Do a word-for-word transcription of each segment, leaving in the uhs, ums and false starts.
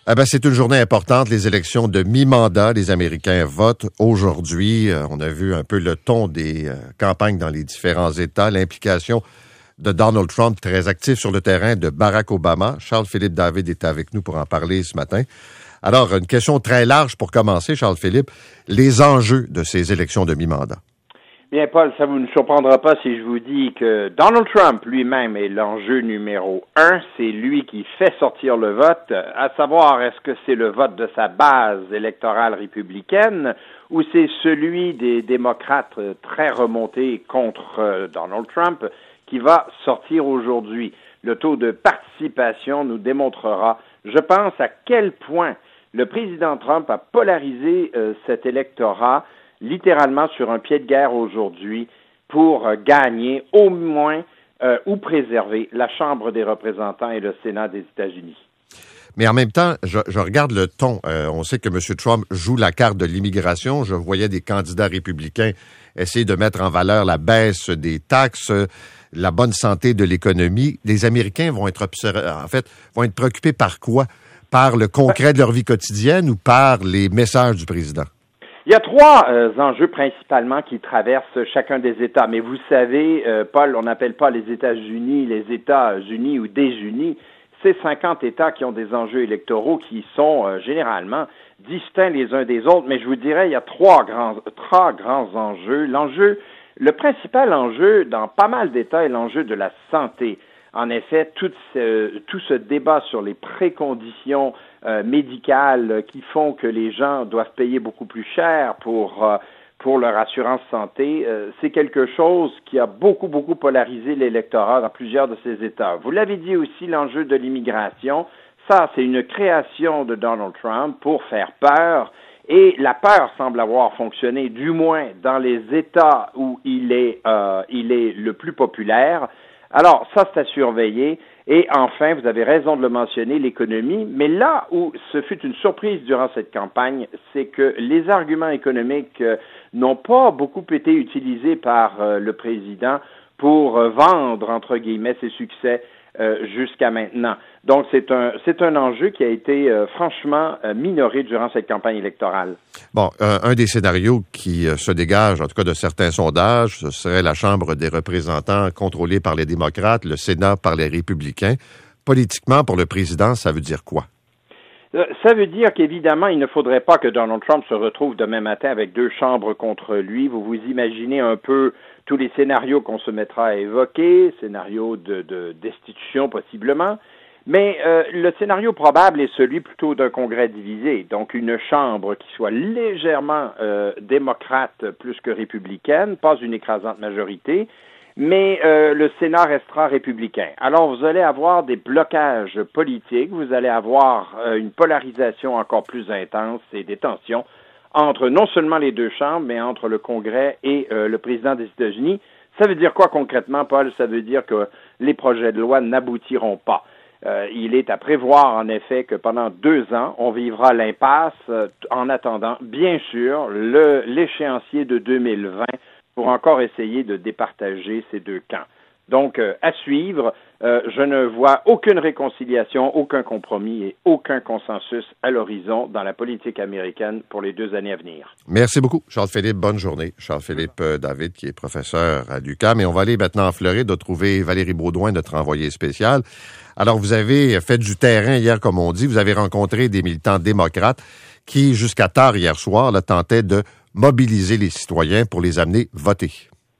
Ah ben, c'est une journée importante, les élections de mi-mandat. Les Américains votent aujourd'hui. Euh, on a vu un peu le ton des euh, campagnes dans les différents États, l'implication de Donald Trump, très actif sur le terrain, de Barack Obama. Charles-Philippe David est avec nous pour en parler ce matin. Alors, une question très large pour commencer, Charles-Philippe. Les enjeux de ces élections de mi-mandat. Bien, Paul, ça vous ne surprendra pas si je vous dis que Donald Trump lui-même est l'enjeu numéro un. C'est lui qui fait sortir le vote, à savoir est-ce que c'est le vote de sa base électorale républicaine ou c'est celui des démocrates très remontés contre Donald Trump qui va sortir aujourd'hui. Le taux de participation nous démontrera, je pense, à quel point le président Trump a polarisé euh, cet électorat littéralement sur un pied de guerre aujourd'hui pour euh, gagner au moins euh, ou préserver la Chambre des représentants et le Sénat des États-Unis. Mais en même temps, je, je regarde le ton. Euh, on sait que M. Trump joue la carte de l'immigration. Je voyais des candidats républicains essayer de mettre en valeur la baisse des taxes, la bonne santé de l'économie. Les Américains vont être observ- en fait, vont être préoccupés par quoi? Par le concret de leur vie quotidienne ou par les messages du président? Il y a trois euh, enjeux principalement qui traversent chacun des États. Mais vous savez, euh, Paul, on n'appelle pas les États-Unis les États-Unis ou des Unis. C'est cinquante États qui ont des enjeux électoraux qui sont euh, généralement distincts les uns des autres. Mais je vous dirais, il y a trois grands, trois grands enjeux. L'enjeu, le principal enjeu dans pas mal d'États est l'enjeu de la santé. En effet, tout ce, tout ce débat sur les préconditions euh, médicales qui font que les gens doivent payer beaucoup plus cher pour, euh, pour leur assurance santé, euh, c'est quelque chose qui a beaucoup, beaucoup polarisé l'électorat dans plusieurs de ces États. Vous l'avez dit aussi, l'enjeu de l'immigration, ça, c'est une création de Donald Trump pour faire peur. Et la peur semble avoir fonctionné, du moins dans les États où il est, euh, il est le plus populaire. Alors, ça, c'est à surveiller. Et enfin, vous avez raison de le mentionner, l'économie. Mais là où ce fut une surprise durant cette campagne, c'est que les arguments économiques euh, n'ont pas beaucoup été utilisés par euh, le président pour euh, vendre, entre guillemets, ses succès euh, jusqu'à maintenant. Donc, c'est un, c'est un enjeu qui a été euh, franchement euh, minoré durant cette campagne électorale. Bon, euh, un des scénarios qui euh, se dégage, en tout cas de certains sondages, ce serait la Chambre des représentants contrôlée par les démocrates, le Sénat par les républicains. Politiquement, pour le président, ça veut dire quoi? Ça veut dire qu'évidemment, il ne faudrait pas que Donald Trump se retrouve demain matin avec deux chambres contre lui. Vous vous imaginez un peu tous les scénarios qu'on se mettra à évoquer, scénarios de, de, destitution possiblement. Mais euh, le scénario probable est celui plutôt d'un Congrès divisé, donc une Chambre qui soit légèrement euh, démocrate plus que républicaine, pas une écrasante majorité, mais euh, le Sénat restera républicain. Alors, vous allez avoir des blocages politiques, vous allez avoir euh, une polarisation encore plus intense et des tensions entre non seulement les deux chambres, mais entre le Congrès et euh, le président des États-Unis. Ça veut dire quoi concrètement, Paul? Ça veut dire que les projets de loi n'aboutiront pas. Euh, il est à prévoir, en effet, que pendant deux ans, on vivra l'impasse euh, en attendant, bien sûr, le, l'échéancier de deux mille vingt pour encore essayer de départager ces deux camps. Donc, euh, à suivre, euh, je ne vois aucune réconciliation, aucun compromis et aucun consensus à l'horizon dans la politique américaine pour les deux années à venir. Merci beaucoup, Charles-Philippe. Bonne journée. Charles-Philippe euh, David, qui est professeur à l'U Q A M. Et on va aller maintenant en Floride de trouver Valérie Baudouin, notre envoyée spéciale. Alors, vous avez fait du terrain hier, comme on dit. Vous avez rencontré des militants démocrates qui, jusqu'à tard hier soir, là, tentaient de mobiliser les citoyens pour les amener voter.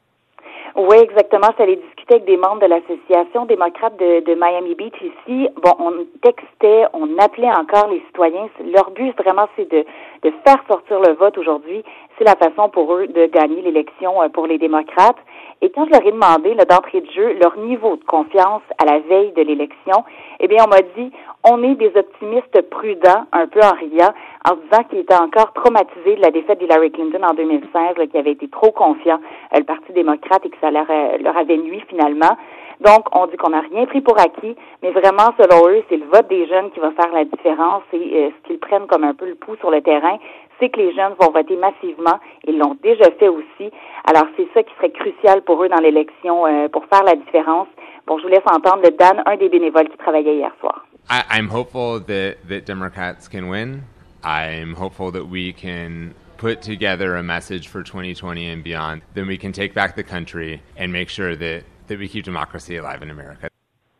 Oui, exactement. Je suis allée discuter avec des membres de l'association démocrate de, de Miami Beach ici. Bon, on textait, on appelait encore les citoyens. Leur but, vraiment, c'est de, de faire sortir le vote aujourd'hui. C'est la façon pour eux de gagner l'élection pour les démocrates. Et quand je leur ai demandé, là, d'entrée de jeu, leur niveau de confiance à la veille de l'élection, eh bien, on m'a dit, on est des optimistes prudents, un peu en riant, en disant qu'ils étaient encore traumatisés de la défaite d'Hillary Clinton en deux mille seize, là, qui avait été trop confiant, euh, le Parti démocrate, et que ça leur, euh, leur avait nui finalement. Donc, on dit qu'on n'a rien pris pour acquis, mais vraiment, selon eux, c'est le vote des jeunes qui va faire la différence et euh, ce qu'ils prennent comme un peu le pouls sur le terrain, c'est que les jeunes vont voter massivement. Ils l'ont déjà fait aussi. Alors, c'est ça qui serait crucial pour eux dans l'élection euh, pour faire la différence. Bon, je vous laisse entendre le Dan, un des bénévoles qui travaillait hier soir. I, I'm hopeful that, that Democrats can win. I'm hopeful that we can put together a message for twenty twenty and beyond. Then we can take back the country and make sure that, that we keep democracy alive in America.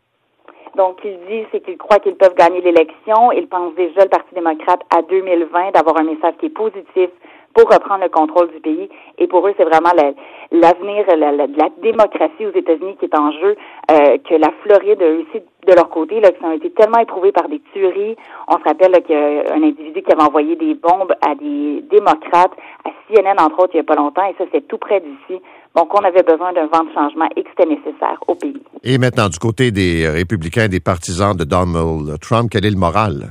Donc, il dit, c'est qu'il croit qu'ils peuvent gagner l'élection. Il pense déjà, le Parti démocrate, à deux mille vingt, d'avoir un message qui est positif pour reprendre le contrôle du pays. Et pour eux, c'est vraiment la, l'avenir la, la, de la démocratie aux États-Unis qui est en jeu, euh, que la Floride, eux aussi, de leur côté, là, qui ont été tellement éprouvés par des tueries. On se rappelle là, qu'il y a un individu qui avait envoyé des bombes à des démocrates, à C N N, entre autres, il n'y a pas longtemps, et ça, c'est tout près d'ici. Donc, on avait besoin d'un vent de changement et que c'était nécessaire au pays. Et maintenant, du côté des républicains, des partisans de Donald Trump, quel est le moral?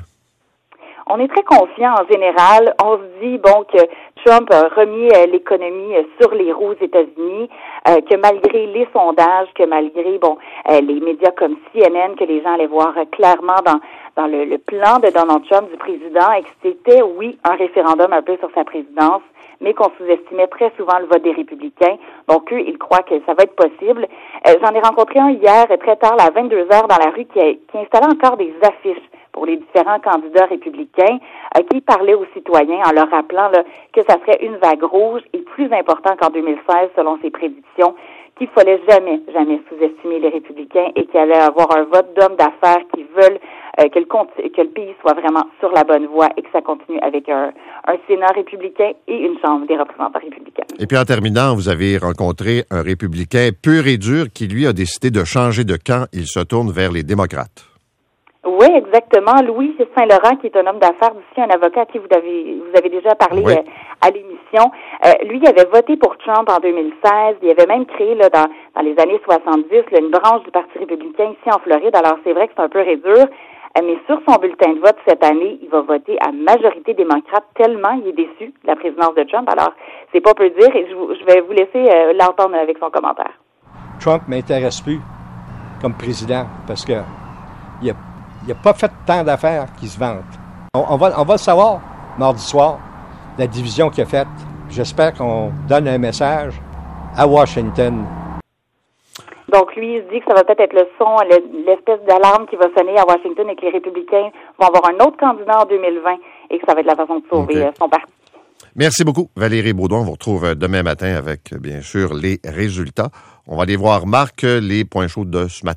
On est très confiant en général. On se dit, bon, que Trump a remis euh, l'économie euh, sur les roues aux États-Unis, euh, que malgré les sondages, que malgré, bon, euh, les médias comme C N N, que les gens allaient voir euh, clairement dans dans le, le plan de Donald Trump, du président, et que c'était, oui, un référendum un peu sur sa présidence, mais qu'on sous-estimait très souvent le vote des républicains. Donc, eux, ils croient que ça va être possible. Euh, j'en ai rencontré un hier, très tard, à vingt-deux heures, dans la rue, qui, a, qui installait encore des affiches pour les différents candidats républicains, euh, qui parlaient aux citoyens en leur rappelant là, que ça serait une vague rouge et plus important qu'en deux mille seize, selon ses prédictions, qu'il fallait jamais, jamais sous-estimer les républicains et qu'il allait avoir un vote d'hommes d'affaires qui veulent euh, que, le, que le pays soit vraiment sur la bonne voie et que ça continue avec un, un Sénat républicain et une Chambre des représentants républicains. Et puis en terminant, vous avez rencontré un républicain pur et dur qui, lui, a décidé de changer de camp. Il se tourne vers les démocrates. Oui, exactement. Louis Saint-Laurent, qui est un homme d'affaires d'ici, un avocat à qui vous avez, vous avez déjà parlé oui. euh, à l'émission. Euh, lui, il avait voté pour Trump en deux mille seize. Il avait même créé là, dans, dans les années soixante-dix là, une branche du Parti républicain ici en Floride. Alors, c'est vrai que c'est un peu rédur. Euh, mais sur son bulletin de vote cette année, il va voter à majorité démocrate tellement il est déçu de la présidence de Trump. Alors, c'est pas peu dire. Et je, je vais vous laisser euh, l'entendre avec son commentaire. Trump m'intéresse plus comme président parce que il a Il n'a pas fait tant d'affaires qui se vantent. On, on, va, on va le savoir mardi soir, la division qu'il a faite. J'espère qu'on donne un message à Washington. Donc, lui, il se dit que ça va peut-être être le son, l'espèce d'alarme qui va sonner à Washington et que les républicains vont avoir un autre candidat en deux mille vingt et que ça va être la façon de sauver okay. son parti. Merci beaucoup, Valérie Baudouin. On vous retrouve demain matin avec, bien sûr, les résultats. On va aller voir, Marc, les points chauds de ce matin.